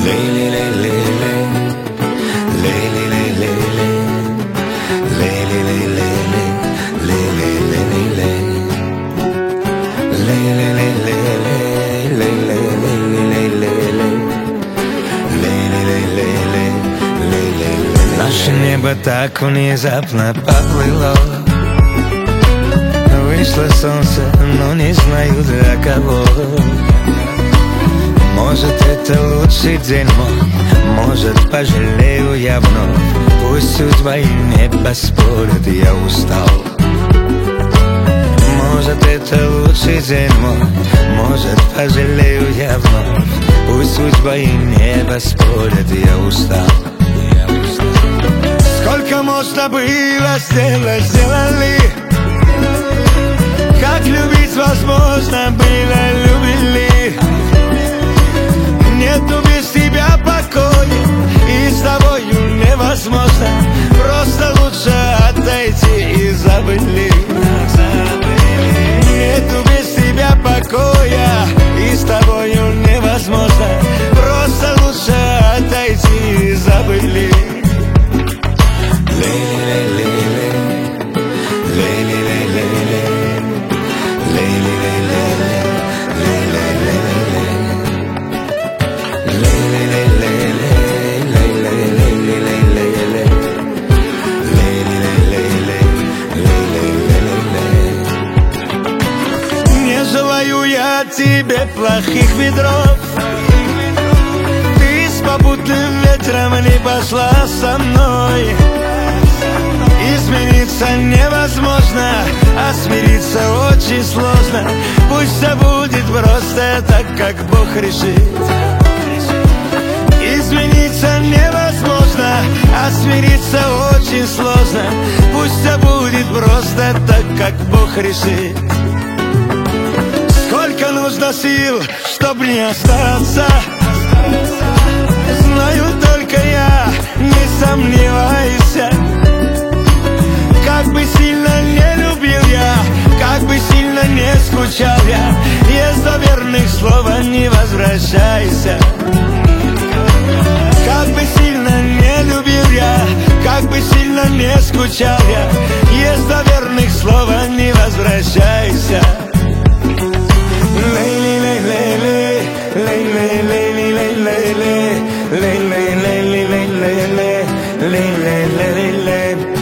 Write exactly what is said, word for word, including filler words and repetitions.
Лейли, лейли, лей, лейли, лейли, лей, лейли, лейли, лей, лейли, лейли, лей. Наше небо так внезапно поплыло. Вышло солнце, но не знаю для кого. Может, это лучший день мой, может, пожалею я вновь. Пусть судьба и небо спорят, я устал. Может, это лучший день мой, может, пожалею я вновь. Пусть судьба и небо спорят, я устал. Сколько можно было сделать, сделали. Как любить возможно было, любили. Нету без тебя покоя, и с тобою невозможно. Просто лучше отойти и забыли. Нету без тебя покоя, и с тобою невозможно. Просто лучше отойти и забыли. Не желаю я тебе плохих ветров. Ты с попутным ветром не пошла со мной. Измениться невозможно, а смириться очень сложно. Пусть все будет просто так, как Бог решит. Измениться невозможно, а смириться очень сложно. Пусть все будет просто так, как Бог решит. Сколько нужно сил, чтобы не остаться, знаю только я, не сомневайся. Как бы сильно не любил я, как бы сильно не скучал я, если верных слова не возвращайся. Как бы сильно не любил я, как бы сильно не скучал я, если верных слова не возвращайся. Лейли, лейли, лейли, лейли, лейли, лейли, лейли, лейли, лейли, лейли, лейли, лейли.